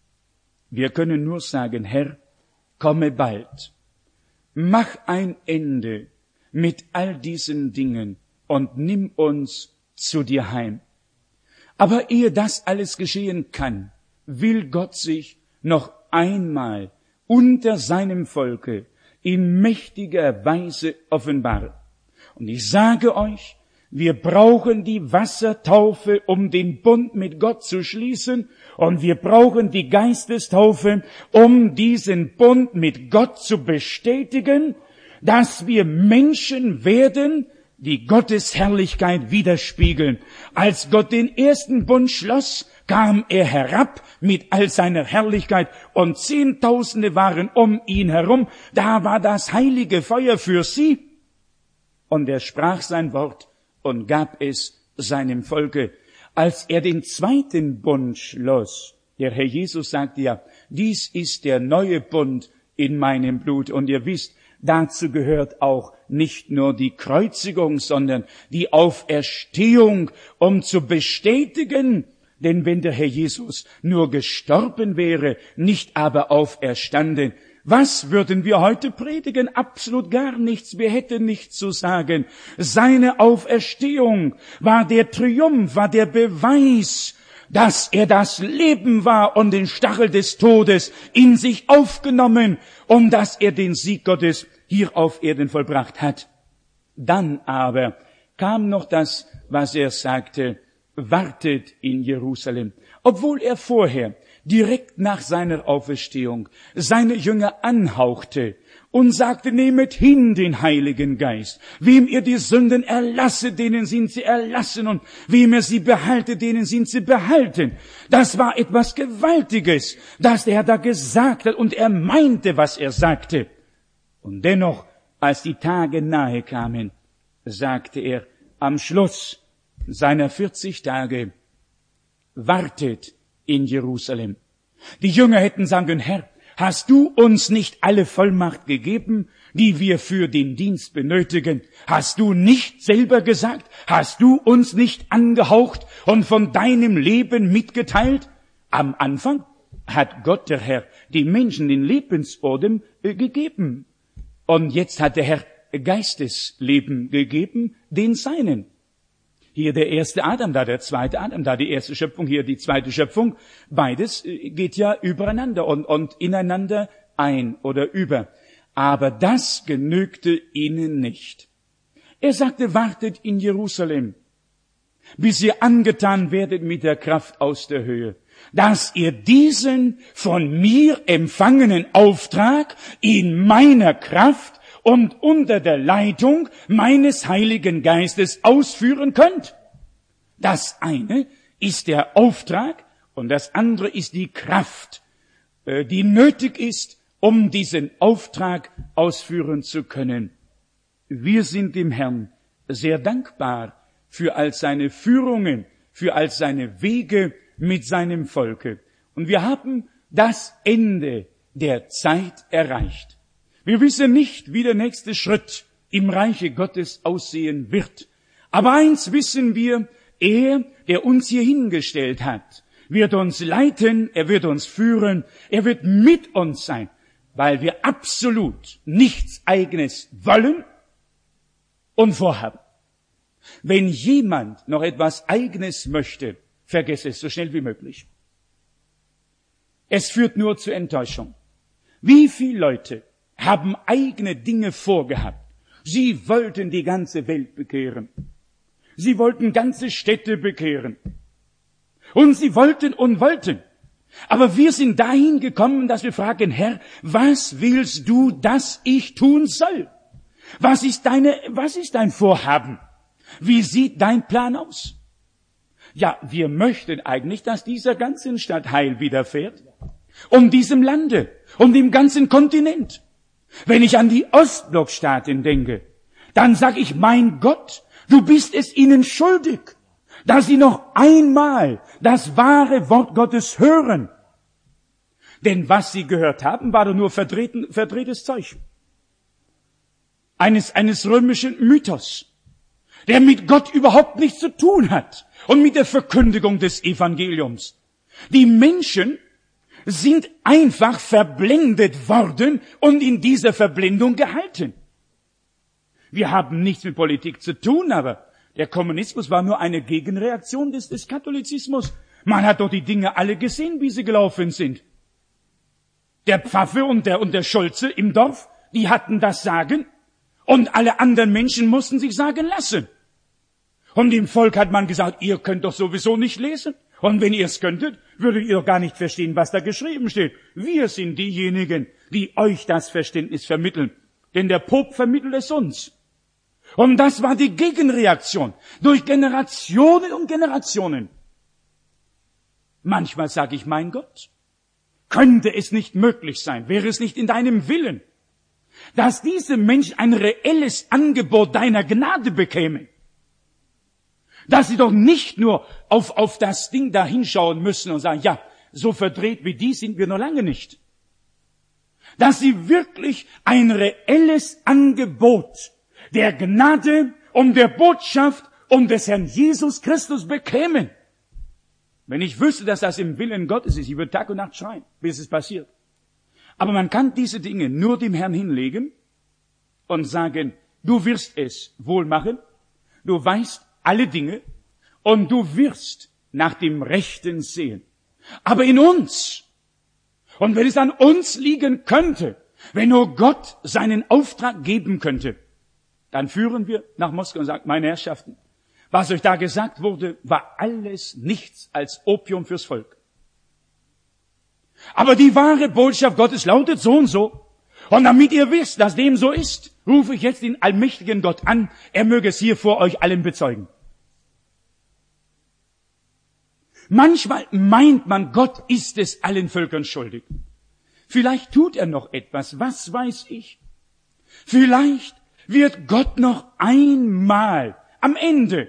Wir können nur sagen, Herr, komme bald. Mach ein Ende mit all diesen Dingen und nimm uns zu dir heim. Aber ehe das alles geschehen kann, will Gott sich noch einmal unter seinem Volke in mächtiger Weise offenbaren. Und ich sage euch, wir brauchen die Wassertaufe, um den Bund mit Gott zu schließen, und wir brauchen die Geistestaufe, um diesen Bund mit Gott zu bestätigen, dass wir Menschen werden, die Gottes Herrlichkeit widerspiegeln. Als Gott den ersten Bund schloss, kam er herab mit all seiner Herrlichkeit und Zehntausende waren um ihn herum. Da war das heilige Feuer für sie. Und er sprach sein Wort und gab es seinem Volke. Als er den zweiten Bund schloss, der Herr Jesus sagte ja, dies ist der neue Bund in meinem Blut. Und ihr wisst, dazu gehört auch nicht nur die Kreuzigung, sondern die Auferstehung, um zu bestätigen, denn wenn der Herr Jesus nur gestorben wäre, nicht aber auferstanden, was würden wir heute predigen? Absolut gar nichts. Wir hätten nichts zu sagen. Seine Auferstehung war der Triumph, war der Beweis, dass er das Leben war und den Stachel des Todes in sich aufgenommen und dass er den Sieg Gottes hier auf Erden vollbracht hat. Dann aber kam noch das, was er sagte, wartet in Jerusalem, obwohl er vorher direkt nach seiner Auferstehung seine Jünger anhauchte und sagte, nehmet hin den Heiligen Geist. Wem ihr die Sünden erlasse, denen sind sie erlassen, und wem er sie behalte, denen sind sie behalten. Das war etwas Gewaltiges, das er da gesagt hat, und er meinte, was er sagte. Und dennoch, als die Tage nahe kamen, sagte er am Schluss seiner vierzig Tage, wartet in Jerusalem. Die Jünger hätten sagen können, Herr, hast du uns nicht alle Vollmacht gegeben, die wir für den Dienst benötigen? Hast du nicht selber gesagt? Hast du uns nicht angehaucht und von deinem Leben mitgeteilt? Am Anfang hat Gott, der Herr, die Menschen den Lebensodem äh, gegeben. Und jetzt hat der Herr Geistesleben gegeben, den Seinen. Hier der erste Adam, da der zweite Adam, da die erste Schöpfung, hier die zweite Schöpfung. Beides geht ja übereinander und, und ineinander ein oder über. Aber das genügte ihnen nicht. Er sagte, wartet in Jerusalem, bis ihr angetan werdet mit der Kraft aus der Höhe, dass ihr diesen von mir empfangenen Auftrag in meiner Kraft und unter der Leitung meines Heiligen Geistes ausführen könnt. Das eine ist der Auftrag und das andere ist die Kraft, die nötig ist, um diesen Auftrag ausführen zu können. Wir sind dem Herrn sehr dankbar für all seine Führungen, für all seine Wege mit seinem Volke. Und wir haben das Ende der Zeit erreicht. Wir wissen nicht, wie der nächste Schritt im Reiche Gottes aussehen wird. Aber eins wissen wir, er, der uns hier hingestellt hat, wird uns leiten, er wird uns führen, er wird mit uns sein, weil wir absolut nichts Eigenes wollen und vorhaben. Wenn jemand noch etwas Eigenes möchte, vergesse es so schnell wie möglich. Es führt nur zu Enttäuschung. Wie viele Leute haben eigene Dinge vorgehabt? Sie wollten die ganze Welt bekehren. Sie wollten ganze Städte bekehren. Und sie wollten und wollten. Aber wir sind dahin gekommen, dass wir fragen, Herr, was willst du, dass ich tun soll? Was ist deine, was ist dein Vorhaben? Wie sieht dein Plan aus? Ja, wir möchten eigentlich, dass dieser ganzen Stadt Heil widerfährt. Um diesem Lande, um dem ganzen Kontinent. Wenn ich an die Ostblockstaaten denke, dann sag ich, mein Gott, du bist es ihnen schuldig, dass sie noch einmal das wahre Wort Gottes hören. Denn was sie gehört haben, war doch nur verdrehten, verdrehtes Zeug. Eines, eines römischen Mythos, der mit Gott überhaupt nichts zu tun hat und mit der Verkündigung des Evangeliums. Die Menschen sind einfach verblendet worden und in dieser Verblendung gehalten. Wir haben nichts mit Politik zu tun, aber der Kommunismus war nur eine Gegenreaktion des, des Katholizismus. Man hat doch die Dinge alle gesehen, wie sie gelaufen sind. Der Pfaffe und der, und der Scholze im Dorf, die hatten das Sagen und alle anderen Menschen mussten sich sagen lassen. Und dem Volk hat man gesagt, ihr könnt doch sowieso nicht lesen. Und wenn ihr es könntet, würdet ihr doch gar nicht verstehen, was da geschrieben steht. Wir sind diejenigen, die euch das Verständnis vermitteln. Denn der Papst vermittelt es uns. Und das war die Gegenreaktion. Durch Generationen und Generationen. Manchmal sage ich, mein Gott, könnte es nicht möglich sein, wäre es nicht in deinem Willen, dass diese Menschen ein reelles Angebot deiner Gnade bekämen. Dass sie doch nicht nur auf, auf das Ding da hinschauen müssen und sagen, ja, so verdreht wie die sind wir noch lange nicht. Dass sie wirklich ein reelles Angebot der Gnade und der Botschaft um des Herrn Jesus Christus bekämen. Wenn ich wüsste, dass das im Willen Gottes ist, ich würde Tag und Nacht schreien, bis es passiert. Aber man kann diese Dinge nur dem Herrn hinlegen und sagen, du wirst es wohl machen, du weißt alle Dinge und du wirst nach dem Rechten sehen. Aber in uns, und wenn es an uns liegen könnte, wenn nur Gott seinen Auftrag geben könnte, dann führen wir nach Moskau und sagen, meine Herrschaften, was euch da gesagt wurde, war alles nichts als Opium fürs Volk. Aber die wahre Botschaft Gottes lautet so und so. Und damit ihr wisst, dass dem so ist, rufe ich jetzt den allmächtigen Gott an, er möge es hier vor euch allen bezeugen. Manchmal meint man, Gott ist es allen Völkern schuldig. Vielleicht tut er noch etwas, was weiß ich. Vielleicht wird Gott noch einmal am Ende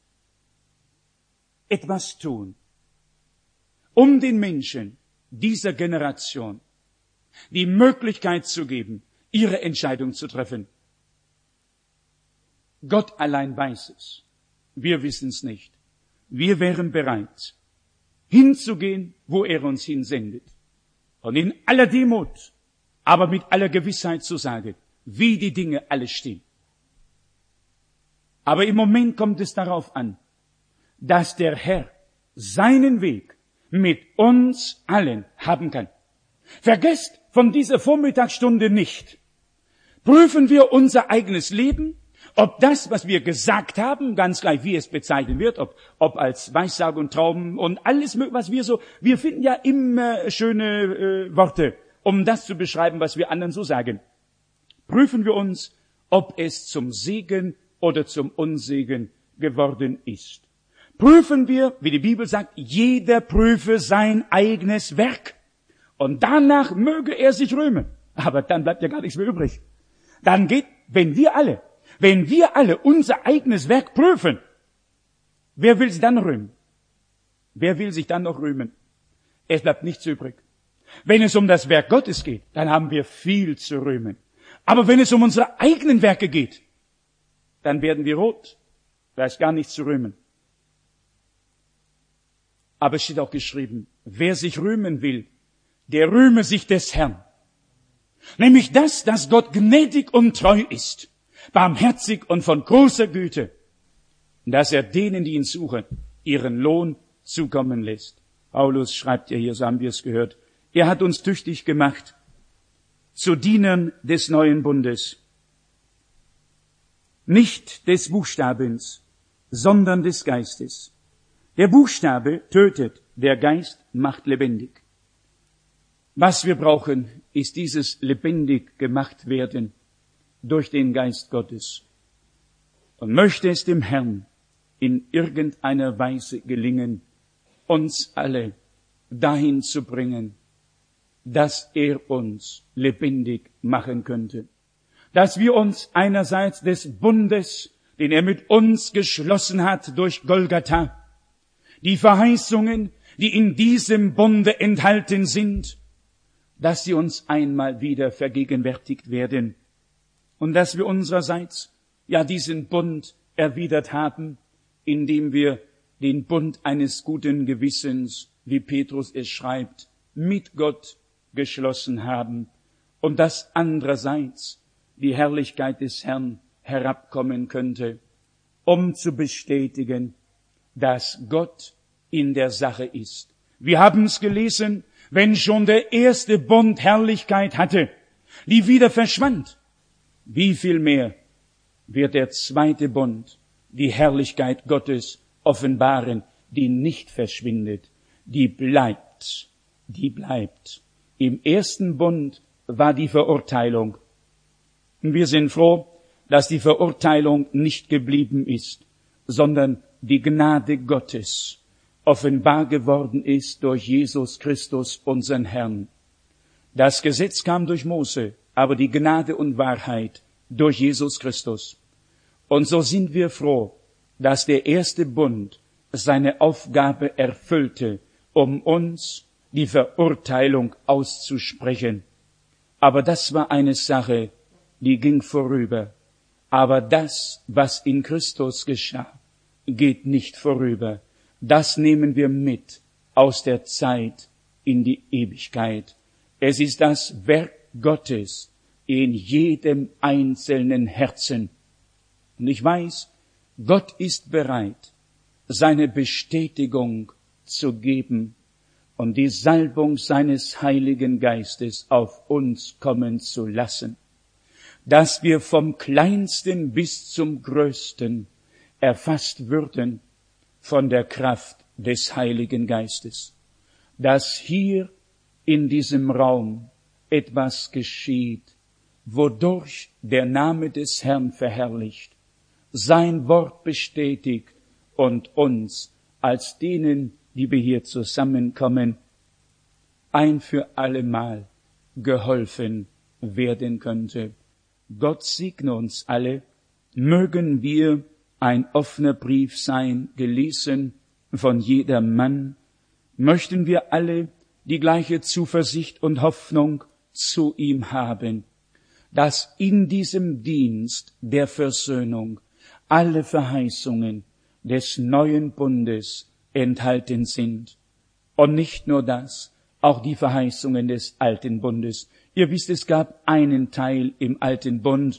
etwas tun, um den Menschen dieser Generation die Möglichkeit zu geben, ihre Entscheidung zu treffen. Gott allein weiß es. Wir wissen es nicht. Wir wären bereit, hinzugehen, wo er uns hinsendet. Und in aller Demut, aber mit aller Gewissheit zu sagen, wie die Dinge alle stehen. Aber im Moment kommt es darauf an, dass der Herr seinen Weg mit uns allen haben kann. Vergesst von dieser Vormittagsstunde nicht. Prüfen wir unser eigenes Leben, ob das, was wir gesagt haben, ganz gleich wie es bezeichnet wird, ob, ob als Weissage und Trauben und alles, was wir so, wir finden ja immer schöne äh, Worte, um das zu beschreiben, was wir anderen so sagen. Prüfen wir uns, ob es zum Segen oder zum Unsegen geworden ist. Prüfen wir, wie die Bibel sagt, jeder prüfe sein eigenes Werk. Und danach möge er sich rühmen. Aber dann bleibt ja gar nichts mehr übrig. Dann geht, wenn wir alle, wenn wir alle unser eigenes Werk prüfen, wer will sich dann rühmen? Wer will sich dann noch rühmen? Es bleibt nichts übrig. Wenn es um das Werk Gottes geht, dann haben wir viel zu rühmen. Aber wenn es um unsere eigenen Werke geht, dann werden wir rot. Da ist gar nichts zu rühmen. Aber es steht auch geschrieben, wer sich rühmen will, der rühme sich des Herrn. Nämlich das, dass Gott gnädig und treu ist, barmherzig und von großer Güte, dass er denen, die ihn suchen, ihren Lohn zukommen lässt. Paulus schreibt ja hier, so haben wir es gehört, er hat uns tüchtig gemacht zu Dienern des neuen Bundes. Nicht des Buchstabens, sondern des Geistes. Der Buchstabe tötet, der Geist macht lebendig. Was wir brauchen, ist dieses lebendig gemacht werden durch den Geist Gottes. Und möchte es dem Herrn in irgendeiner Weise gelingen, uns alle dahin zu bringen, dass er uns lebendig machen könnte. Dass wir uns einerseits des Bundes, den er mit uns geschlossen hat durch Golgatha, die Verheißungen, die in diesem Bunde enthalten sind, dass sie uns einmal wieder vergegenwärtigt werden und dass wir unsererseits ja diesen Bund erwidert haben, indem wir den Bund eines guten Gewissens, wie Petrus es schreibt, mit Gott geschlossen haben und dass andererseits die Herrlichkeit des Herrn herabkommen könnte, um zu bestätigen, dass Gott in der Sache ist. Wir haben es gelesen, wenn schon der erste Bund Herrlichkeit hatte, die wieder verschwand, wie viel mehr wird der zweite Bund die Herrlichkeit Gottes offenbaren, die nicht verschwindet, die bleibt, die bleibt. Im ersten Bund war die Verurteilung. Und wir sind froh, dass die Verurteilung nicht geblieben ist, sondern die Gnade Gottes offenbar geworden ist durch Jesus Christus, unseren Herrn. Das Gesetz kam durch Mose, aber die Gnade und Wahrheit durch Jesus Christus. Und so sind wir froh, dass der erste Bund seine Aufgabe erfüllte, um uns die Verurteilung auszusprechen. Aber das war eine Sache, die ging vorüber. Aber das, was in Christus geschah, geht nicht vorüber. Das nehmen wir mit aus der Zeit in die Ewigkeit. Es ist das Werk Gottes in jedem einzelnen Herzen. Und ich weiß, Gott ist bereit, seine Bestätigung zu geben und die Salbung seines Heiligen Geistes auf uns kommen zu lassen, dass wir vom Kleinsten bis zum Größten erfasst würden von der Kraft des Heiligen Geistes, dass hier in diesem Raum etwas geschieht, wodurch der Name des Herrn verherrlicht, sein Wort bestätigt und uns als denen, die wir hier zusammenkommen, ein für allemal geholfen werden könnte. Gott segne uns alle, mögen wir ein offener Brief sein, gelesen von jedermann, möchten wir alle die gleiche Zuversicht und Hoffnung zu ihm haben, dass in diesem Dienst der Versöhnung alle Verheißungen des neuen Bundes enthalten sind. Und nicht nur das, auch die Verheißungen des alten Bundes. Ihr wisst, es gab einen Teil im alten Bund,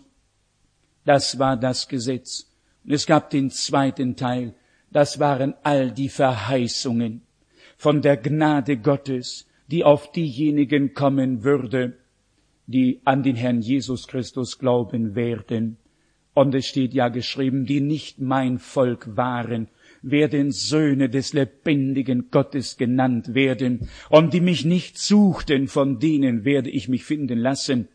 das war das Gesetz. Und es gab den zweiten Teil, das waren all die Verheißungen von der Gnade Gottes, die auf diejenigen kommen würde, die an den Herrn Jesus Christus glauben werden. Und es steht ja geschrieben, die nicht mein Volk waren, werden Söhne des lebendigen Gottes genannt werden. Und die mich nicht suchten, von denen werde ich mich finden lassen.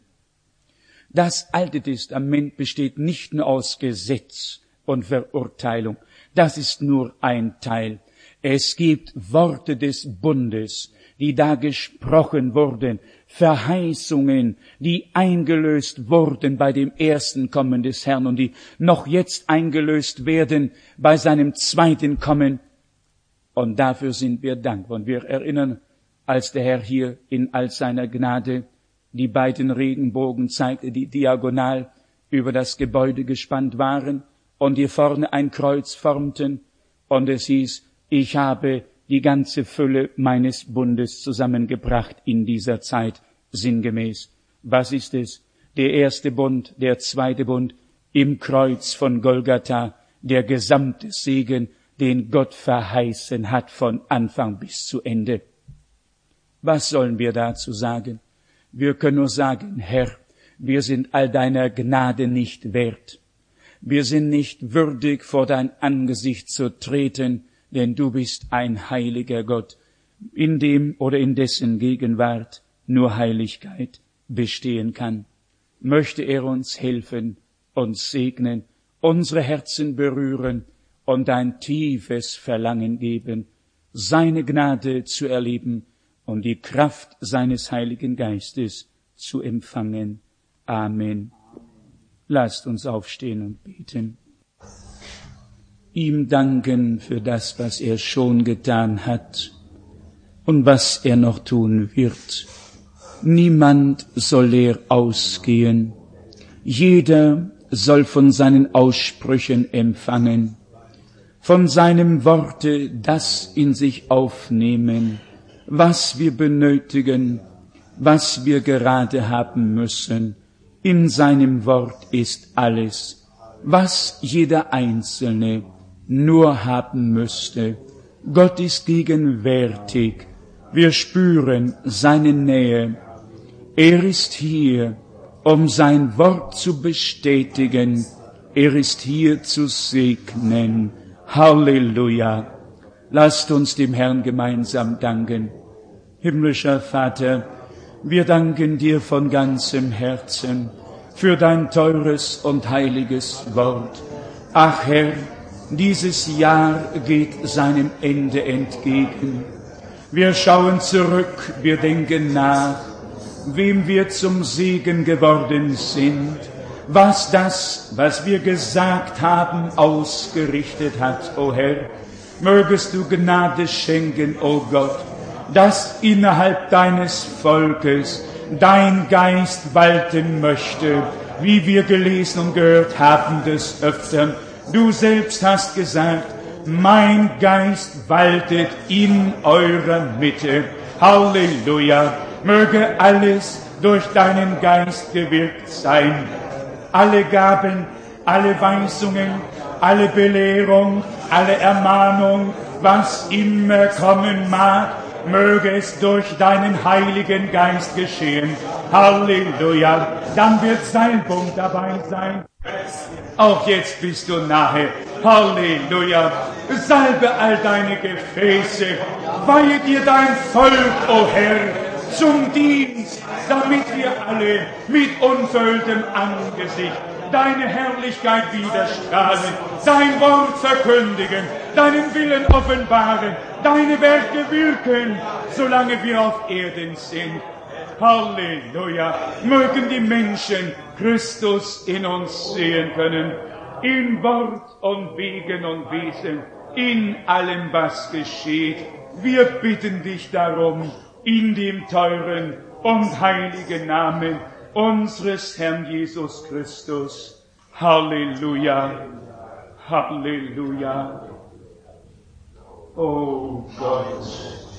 Das Alte Testament besteht nicht nur aus Gesetz und Verurteilung. Das ist nur ein Teil. Es gibt Worte des Bundes, die da gesprochen wurden, Verheißungen, die eingelöst wurden bei dem ersten Kommen des Herrn und die noch jetzt eingelöst werden bei seinem zweiten Kommen. Und dafür sind wir dankbar. Und wir erinnern, als der Herr hier in all seiner Gnade die beiden Regenbogen zeigte, die diagonal über das Gebäude gespannt waren und hier vorne ein Kreuz formten. Und es hieß, ich habe die ganze Fülle meines Bundes zusammengebracht in dieser Zeit, sinngemäß. Was ist es? Der erste Bund, der zweite Bund, im Kreuz von Golgatha, der gesamte Segen, den Gott verheißen hat von Anfang bis zu Ende. Was sollen wir dazu sagen? Wir können nur sagen, Herr, wir sind all deiner Gnade nicht wert. Wir sind nicht würdig, vor dein Angesicht zu treten, denn du bist ein heiliger Gott, in dem oder in dessen Gegenwart nur Heiligkeit bestehen kann. Möchte er uns helfen, uns segnen, unsere Herzen berühren und ein tiefes Verlangen geben, seine Gnade zu erleben und die Kraft seines Heiligen Geistes zu empfangen. Amen. Lasst uns aufstehen und beten. Ihm danken für das, was er schon getan hat und was er noch tun wird. Niemand soll leer ausgehen. Jeder soll von seinen Aussprüchen empfangen, von seinem Worte das in sich aufnehmen, was wir benötigen, was wir gerade haben müssen. In seinem Wort ist alles, was jeder Einzelne nur haben müsste. Gott ist gegenwärtig. Wir spüren seine Nähe. Er ist hier, um sein Wort zu bestätigen. Er ist hier zu segnen. Halleluja. Lasst uns dem Herrn gemeinsam danken. Himmlischer Vater, wir danken dir von ganzem Herzen für dein teures und heiliges Wort. Ach Herr, dieses Jahr geht seinem Ende entgegen. Wir schauen zurück, wir denken nach, wem wir zum Segen geworden sind, was das, was wir gesagt haben, ausgerichtet hat, o Herr. Mögest du Gnade schenken, o Gott, dass innerhalb deines Volkes dein Geist walten möchte, wie wir gelesen und gehört haben des Öfteren. Du selbst hast gesagt, mein Geist waltet in eurer Mitte. Halleluja! Möge alles durch deinen Geist gewirkt sein. Alle Gaben, alle Weisungen, alle Belehrung, alle Ermahnung, was immer kommen mag, möge es durch deinen Heiligen Geist geschehen. Halleluja! Dann wird sein Bund dabei sein. Auch jetzt bist du nahe. Halleluja! Salbe all deine Gefäße. Weihe dir dein Volk, o Herr, zum Dienst, damit wir alle mit unverhülltem Angesicht deine Herrlichkeit widerstrahlen, dein Wort verkündigen, deinen Willen offenbaren, deine Werke wirken, solange wir auf Erden sind. Halleluja! Mögen die Menschen Christus in uns sehen können, in Wort und Wegen und Wesen, in allem, was geschieht. Wir bitten dich darum, in dem teuren und heiligen Namen unseres Herrn Jesus Christus. Halleluja! Halleluja! O Gott!